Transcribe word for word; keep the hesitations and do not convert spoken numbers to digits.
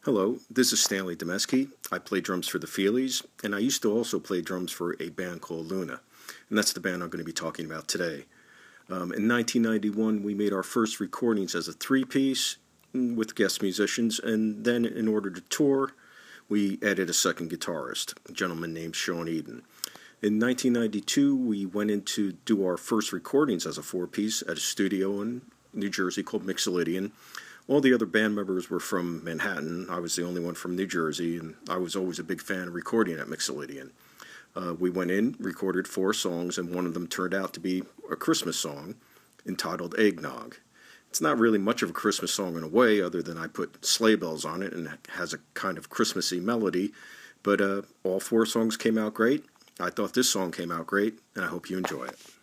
Hello, this is Stanley Demesky. I play drums for the Feelies, and I used to also play drums for a band called Luna, and that's the band I'm going to be talking about today. Um, in nineteen ninety-one, we made our first recordings as a three-piece with guest musicians, and then in order to tour, we added a second guitarist, a gentleman named Sean Eden. In nineteen ninety-two, we went in to do our first recordings as a four-piece at a studio in New Jersey called Mixolydian. All the other band members were from Manhattan. I was the only one from New Jersey, and I was always a big fan of recording at Mixolydian. Uh, we went in, recorded four songs, and one of them turned out to be a Christmas song entitled Eggnog. It's not really much of a Christmas song in a way, other than I put sleigh bells on it and it has a kind of Christmassy melody, but uh, all four songs came out great. I thought this song came out great, and I hope you enjoy it.